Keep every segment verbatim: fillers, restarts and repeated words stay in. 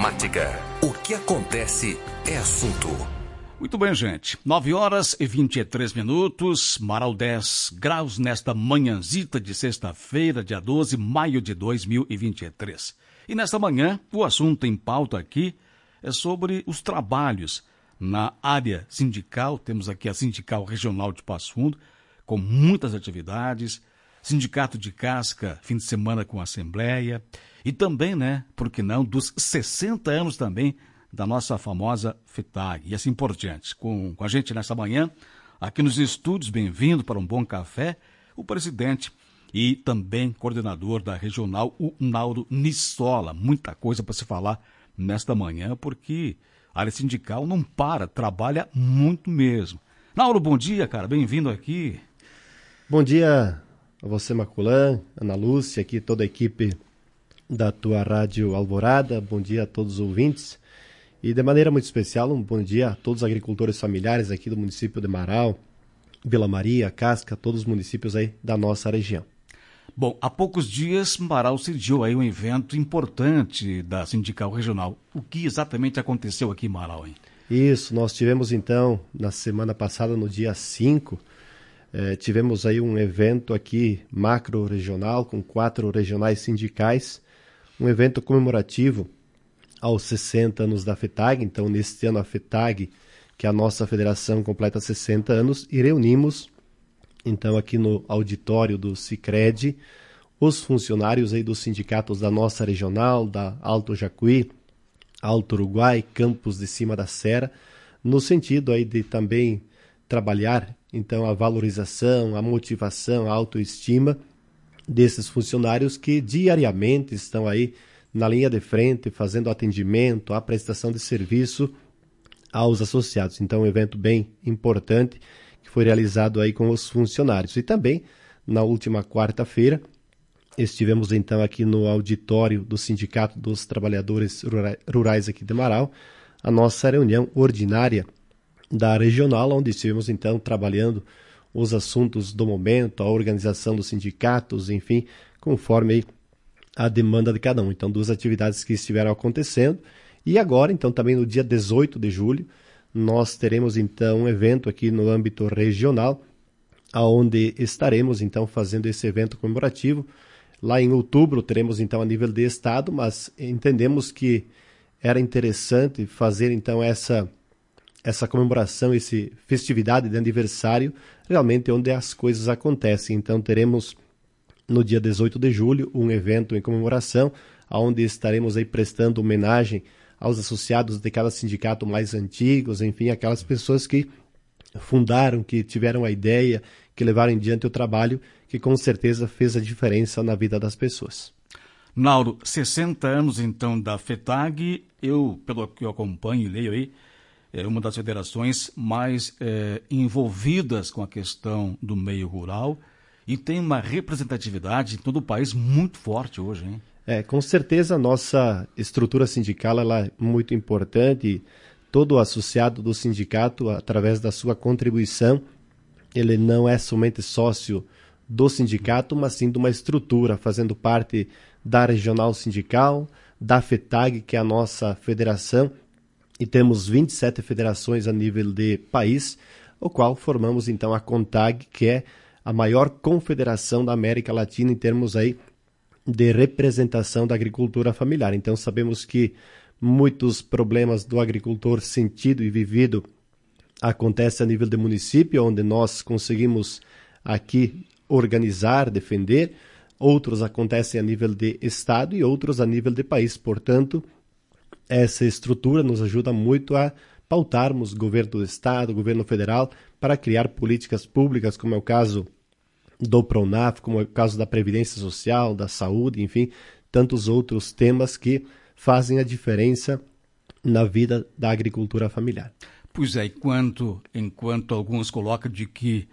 Informática. O que acontece é assunto. Muito bem, gente. nove horas e vinte e três minutos, Marau dez graus nesta manhãzita de sexta-feira, dia doze de maio de dois mil e vinte e três. E nesta manhã, o assunto em pauta aqui é sobre os trabalhos na área sindical. Temos aqui a Sindical Regional de Passo Fundo, com muitas atividades, Sindicato de Casca, fim de semana com assembleia, e também, né, por que não, dos sessenta anos também da nossa famosa FETAG, e assim por diante. Com, com a gente nessa manhã, aqui nos estúdios, bem-vindo para um bom café, o presidente e também coordenador da regional, o Nauro Nissola. Muita coisa para se falar nesta manhã, porque a área sindical não para, trabalha muito mesmo. Nauro, bom dia, cara, bem-vindo aqui. Bom dia a você, Maculã, Ana Lúcia, aqui toda a equipe da tua Rádio Alvorada. Bom dia a todos os ouvintes. E de maneira muito especial, um bom dia a todos os agricultores familiares aqui do município de Marau, Vila Maria, Casca, todos os municípios aí da nossa região. Bom, há poucos dias, Marau sediou aí um evento importante da Sindical Regional. O que exatamente aconteceu aqui em Marau, hein? Isso, nós tivemos então, na semana passada, no dia cinco, eh, tivemos aí um evento aqui macro-regional, com quatro regionais sindicais, um evento comemorativo aos sessenta anos da FETAG. Então, neste ano, a FETAG, que é a nossa federação, completa sessenta anos, e reunimos, então, aqui no auditório do Sicredi, os funcionários aí dos sindicatos da nossa regional, da Alto Jacuí, Alto Uruguai, Campos de Cima da Serra, no sentido aí de também trabalhar, então, a valorização, a motivação, a autoestima desses funcionários que diariamente estão aí na linha de frente, fazendo atendimento, a prestação de serviço aos associados. Então, um evento bem importante que foi realizado aí com os funcionários. E também, na última quarta-feira, estivemos então aqui no auditório do Sindicato dos Trabalhadores Rurais aqui de Marau, a nossa reunião ordinária da regional, onde estivemos então trabalhando os assuntos do momento, a organização dos sindicatos, enfim, conforme aí a demanda de cada um. Então, duas atividades que estiveram acontecendo. E agora, então, também no dia dezoito de julho, nós teremos, então, um evento aqui no âmbito regional, onde estaremos, então, fazendo esse evento comemorativo. Lá em outubro, teremos, então, a nível de estado, mas entendemos que era interessante fazer, então, essa, essa comemoração, essa festividade de aniversário, realmente onde as coisas acontecem. Então, teremos no dia dezoito de julho, um evento em comemoração, onde estaremos aí prestando homenagem aos associados de cada sindicato mais antigos, enfim, aquelas pessoas que fundaram, que tiveram a ideia, que levaram em diante o trabalho, que com certeza fez a diferença na vida das pessoas. Nauro, sessenta anos então da FETAG, eu, pelo que eu acompanho e leio aí, é uma das federações mais é, envolvidas com a questão do meio rural, e tem uma representatividade em todo o país muito forte hoje, hein? É, com certeza a nossa estrutura sindical ela é muito importante. Todo associado do sindicato, através da sua contribuição, ele não é somente sócio do sindicato, mas sim de uma estrutura, fazendo parte da regional sindical, da FETAG, que é a nossa federação, e temos vinte e sete federações a nível de país, o qual formamos então a CONTAG, que é a maior confederação da América Latina em termos aí de representação da agricultura familiar. Então sabemos que muitos problemas do agricultor sentido e vivido acontecem a nível de município, onde nós conseguimos aqui organizar, defender. Outros acontecem a nível de estado e outros a nível de país. Portanto, essa estrutura nos ajuda muito a pautarmos governo do estado, governo federal, para criar políticas públicas, como é o caso do PRONAF, como é o caso da Previdência Social, da Saúde, enfim, tantos outros temas que fazem a diferença na vida da agricultura familiar. Pois é, enquanto, enquanto alguns colocam de que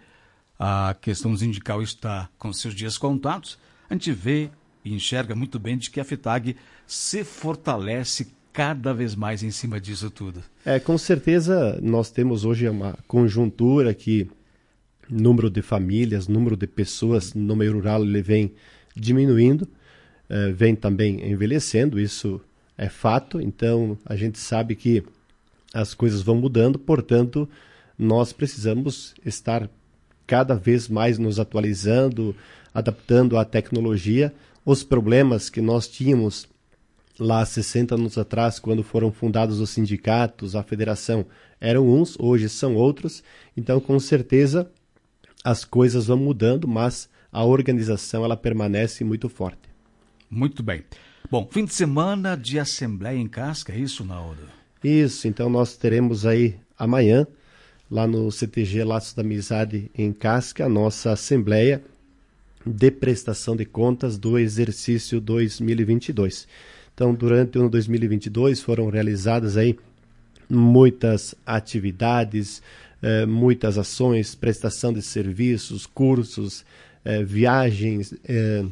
a questão sindical está com seus dias contados, a gente vê e enxerga muito bem de que a FETAG se fortalece cada vez mais em cima disso tudo. É, com certeza nós temos hoje uma conjuntura que número de famílias, número de pessoas no meio rural ele vem diminuindo, eh, vem também envelhecendo, isso é fato, então a gente sabe que as coisas vão mudando, portanto, nós precisamos estar cada vez mais nos atualizando, adaptando à tecnologia. Os problemas que nós tínhamos lá sessenta anos atrás, quando foram fundados os sindicatos, a federação, eram uns, hoje são outros. Então, com certeza, as coisas vão mudando, mas a organização ela permanece muito forte. Muito bem. Bom, fim de semana de Assembleia em Casca, é isso, Naldo? Isso, então nós teremos aí amanhã, lá no C T G Laços da Amizade em Casca, a nossa Assembleia de Prestação de Contas do exercício dois mil e vinte e dois. Então, durante o ano dois mil e vinte e dois foram realizadas aí muitas atividades, eh, muitas ações, prestação de serviços, cursos, eh, viagens, eh,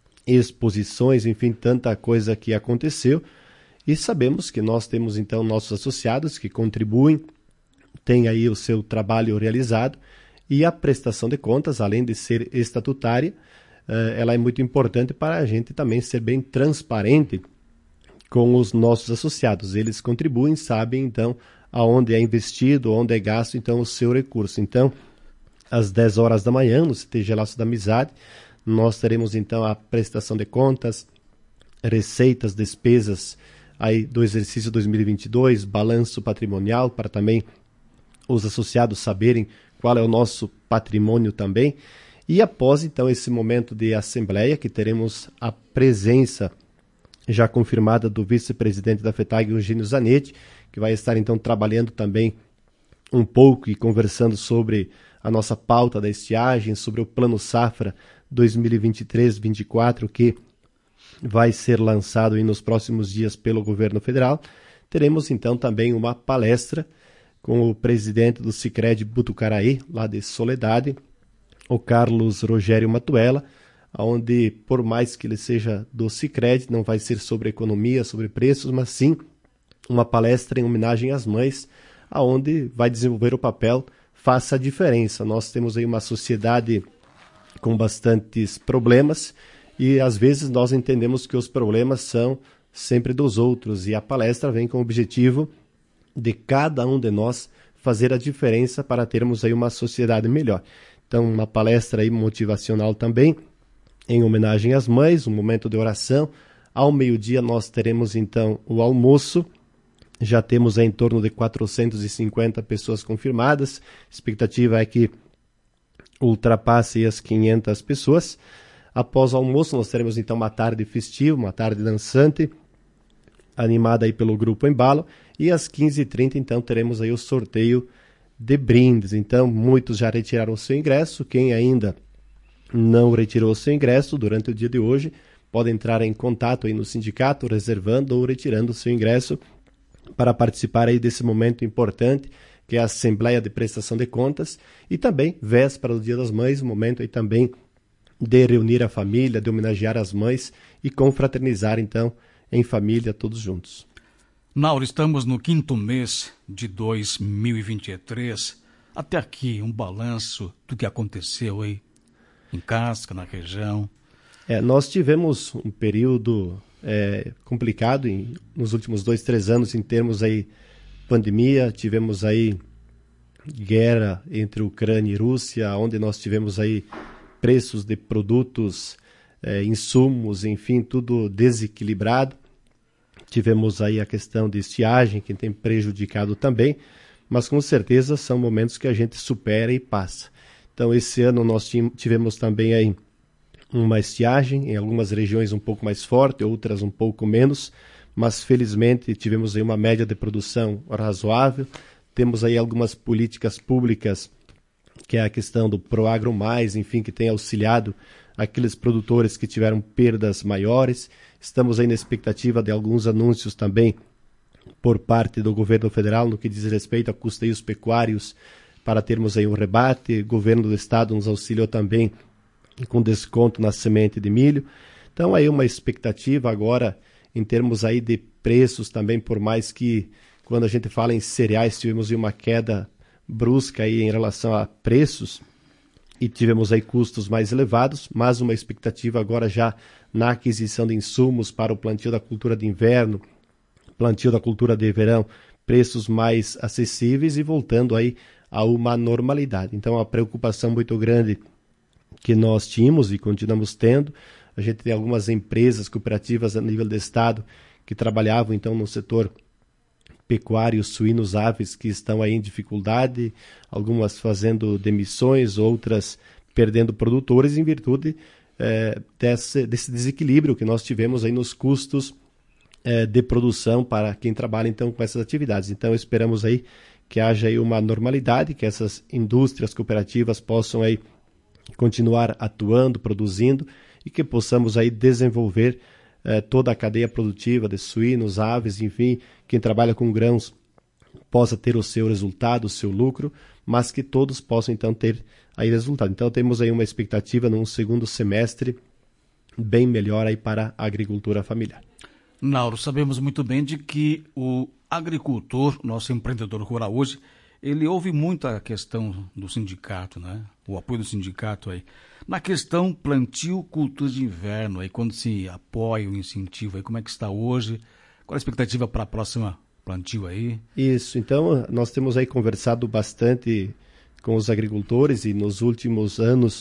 exposições, enfim, tanta coisa que aconteceu. E sabemos que nós temos, então, nossos associados que contribuem, têm aí o seu trabalho realizado, e a prestação de contas, além de ser estatutária, eh, ela é muito importante para a gente também ser bem transparente com os nossos associados. Eles contribuem, sabem, então, aonde é investido, onde é gasto, então, o seu recurso. Então, às dez horas da manhã, no C T G Laços da Amizade, nós teremos, então, a prestação de contas, receitas, despesas aí do exercício dois mil e vinte e dois, balanço patrimonial, para também os associados saberem qual é o nosso patrimônio também. E após, então, esse momento de assembleia, que teremos a presença já confirmada do vice-presidente da FETAG, Eugênio Zanetti, que vai estar, então, trabalhando também um pouco e conversando sobre a nossa pauta da estiagem, sobre o Plano Safra dois mil e vinte e três vinte e quatro, que vai ser lançado aí nos próximos dias pelo governo federal. Teremos, então, também uma palestra com o presidente do Sicredi Butucaraí, lá de Soledade, o Carlos Rogério Matuela, onde, por mais que ele seja do Sicredi, não vai ser sobre economia, sobre preços, mas sim uma palestra em homenagem às mães, aonde vai desenvolver o papel Faça a Diferença. Nós temos aí uma sociedade com bastantes problemas e, às vezes, nós entendemos que os problemas são sempre dos outros, e a palestra vem com o objetivo de cada um de nós fazer a diferença para termos aí uma sociedade melhor. Então, uma palestra aí motivacional também, em homenagem às mães, um momento de oração. Ao meio-dia nós teremos, então, o almoço. Já temos aí em torno de quatrocentas e cinquenta pessoas confirmadas. A expectativa é que ultrapasse as quinhentas pessoas. Após o almoço nós teremos, então, uma tarde festiva, uma tarde dançante, animada aí pelo Grupo Embalo. E às quinze e trinta, então, teremos aí o sorteio de brindes. Então, muitos já retiraram o seu ingresso. Quem ainda não retirou o seu ingresso durante o dia de hoje, pode entrar em contato aí no sindicato, reservando ou retirando o seu ingresso para participar aí desse momento importante, que é a Assembleia de Prestação de Contas, e também véspera do Dia das Mães, um momento aí também de reunir a família, de homenagear as mães e confraternizar, então, em família, todos juntos. Nauro, estamos no quinto mês de dois mil e vinte e três. Até aqui, um balanço do que aconteceu aí em Casca, na região. É, nós tivemos um período é, complicado em, nos últimos dois, três anos em termos aí pandemia. Tivemos aí guerra entre Ucrânia e Rússia, onde nós tivemos aí preços de produtos, é, insumos, enfim, tudo desequilibrado. Tivemos aí a questão de estiagem, que tem prejudicado também, mas com certeza são momentos que a gente supera e passa. Então, esse ano nós tivemos também aí uma estiagem, em algumas regiões um pouco mais forte, outras um pouco menos, mas felizmente tivemos aí uma média de produção razoável. Temos aí algumas políticas públicas, que é a questão do Proagro Mais, enfim, que tem auxiliado aqueles produtores que tiveram perdas maiores. Estamos aí na expectativa de alguns anúncios também por parte do governo federal no que diz respeito a custeios pecuários, para termos aí um rebate. O governo do estado nos auxiliou também com desconto na semente de milho. Então aí uma expectativa agora em termos aí de preços também, por mais que quando a gente fala em cereais tivemos aí uma queda brusca aí em relação a preços e tivemos aí custos mais elevados, mas uma expectativa agora já na aquisição de insumos para o plantio da cultura de inverno, plantio da cultura de verão, preços mais acessíveis e voltando aí a uma normalidade. Então, a preocupação muito grande que nós tínhamos e continuamos tendo, a gente tem algumas empresas cooperativas a nível do estado que trabalhavam então no setor pecuário, suínos, aves, que estão aí em dificuldade, algumas fazendo demissões, outras perdendo produtores em virtude eh, desse, desse desequilíbrio que nós tivemos aí nos custos eh, de produção para quem trabalha então com essas atividades. Então esperamos aí que haja aí uma normalidade, que essas indústrias cooperativas possam aí continuar atuando, produzindo e que possamos aí desenvolver eh, toda a cadeia produtiva de suínos, aves, enfim, quem trabalha com grãos possa ter o seu resultado, o seu lucro, mas que todos possam então ter aí resultado. Então temos aí uma expectativa num segundo semestre bem melhor aí para a agricultura familiar. Nauro, sabemos muito bem de que o agricultor, nosso empreendedor rural hoje, ele ouve muito a questão do sindicato, né? O apoio do sindicato aí. Na questão plantio, cultura de inverno, aí quando se apoia o incentivo, aí como é que está hoje? Qual a expectativa para a próxima plantio aí? Isso, então nós temos aí conversado bastante com os agricultores e nos últimos anos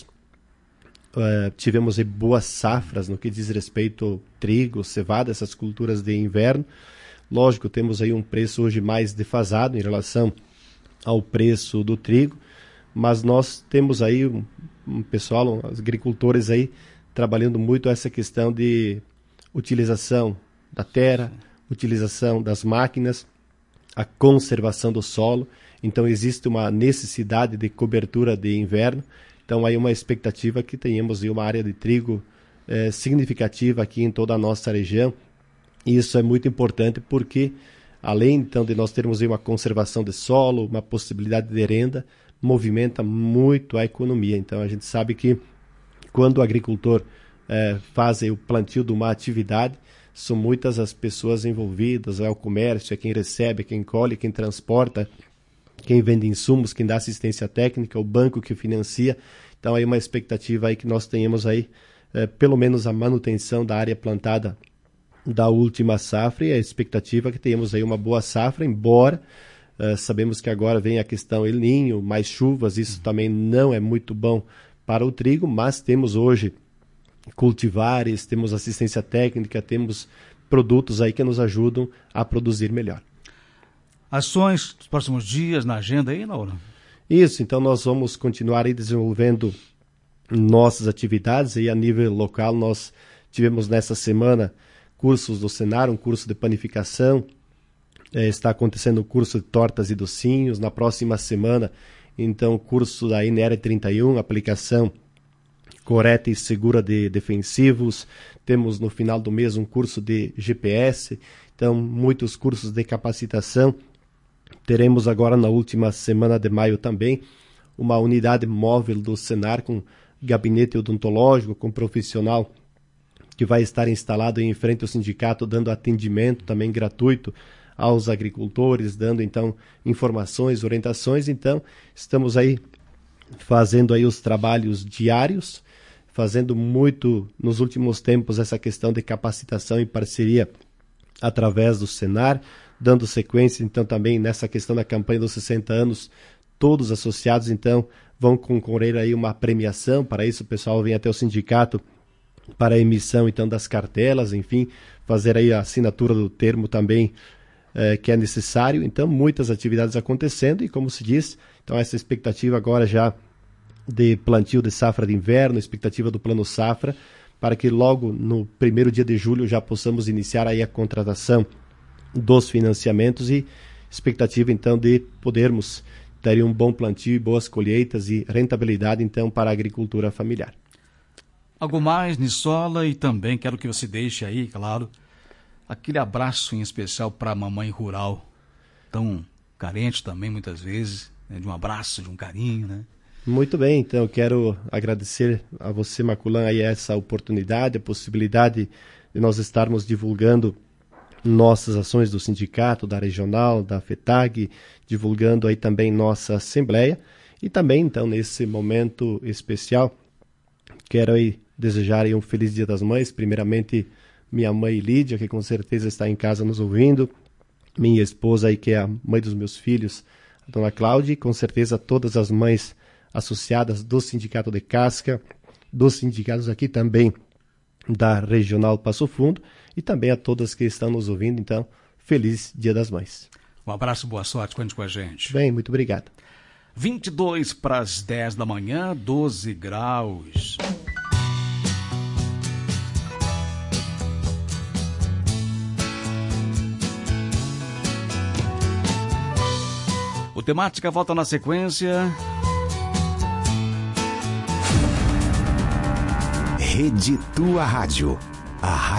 uh, tivemos aí boas safras no que diz respeito ao trigo, cevada, essas culturas de inverno. Lógico, temos aí um preço hoje mais defasado em relação ao preço do trigo, mas nós temos aí um, um pessoal, um, agricultores aí trabalhando muito essa questão de utilização da terra, utilização das máquinas, a conservação do solo. Então existe uma necessidade de cobertura de inverno. Então aí uma expectativa que tenhamos aí uma área de trigo eh, significativa aqui em toda a nossa região. E isso é muito importante porque além então de nós termos aí uma conservação de solo, uma possibilidade de renda, movimenta muito a economia. Então a gente sabe que quando o agricultor eh, faz aí o plantio de uma atividade, são muitas as pessoas envolvidas, é o comércio, é quem recebe, é quem colhe, quem transporta, quem vende insumos, quem dá assistência técnica, o banco que financia. Então aí uma expectativa aí que nós tenhamos aí eh, pelo menos a manutenção da área plantada da última safra, e a expectativa é que tenhamos aí uma boa safra, embora uh, sabemos que agora vem a questão El Niño, mais chuvas, isso também não é muito bom para o trigo, mas temos hoje cultivares, temos assistência técnica, temos produtos aí que nos ajudam a produzir melhor. Ações dos próximos dias na agenda aí, Nauro? Isso, então nós vamos continuar aí desenvolvendo nossas atividades aí a nível local. Nós tivemos nessa semana cursos do Senar, um curso de panificação, é, está acontecendo o curso de tortas e docinhos, na próxima semana, então, o curso da N R trinta e um, aplicação correta e segura de defensivos, temos no final do mês um curso de G P S, então, muitos cursos de capacitação, teremos agora na última semana de maio também, uma unidade móvel do Senar com gabinete odontológico, com profissional que vai estar instalado em frente ao sindicato, dando atendimento também gratuito aos agricultores, dando então informações, orientações. Então, estamos aí fazendo aí os trabalhos diários, fazendo muito nos últimos tempos essa questão de capacitação em parceria através do Senar, dando sequência então também nessa questão da campanha dos sessenta anos, todos associados então vão concorrer aí uma premiação. Para isso o pessoal vem até o sindicato para a emissão então das cartelas, enfim, fazer aí a assinatura do termo também eh, que é necessário. Então, muitas atividades acontecendo e, como se diz, então essa expectativa agora já de plantio de safra de inverno, expectativa do plano safra, para que logo no primeiro dia de julho já possamos iniciar aí a contratação dos financiamentos e expectativa então de podermos ter um bom plantio, boas colheitas e rentabilidade então para a agricultura familiar. Algo mais, Nissola, e também quero que você deixe aí, claro, aquele abraço em especial para a mamãe rural, tão carente também muitas vezes, né, de um abraço, de um carinho, né? Muito bem, então eu quero agradecer a você, Maculan, aí essa oportunidade, a possibilidade de nós estarmos divulgando nossas ações do sindicato, da regional, da FETAG, divulgando aí também nossa assembleia e também, então, nesse momento especial, quero aí desejar aí um feliz Dia das Mães, primeiramente minha mãe Lídia, que com certeza está em casa nos ouvindo, minha esposa aí, que é a mãe dos meus filhos, a dona Cláudia, e com certeza todas as mães associadas do Sindicato de Casca, dos sindicatos aqui também da Regional Passo Fundo, e também a todas que estão nos ouvindo. Então, feliz Dia das Mães. Um abraço, boa sorte, conte com a gente. Bem, muito obrigado. vinte e dois para as dez da manhã, doze graus. O Temática volta na sequência. Rede Tua Rádio. A rádio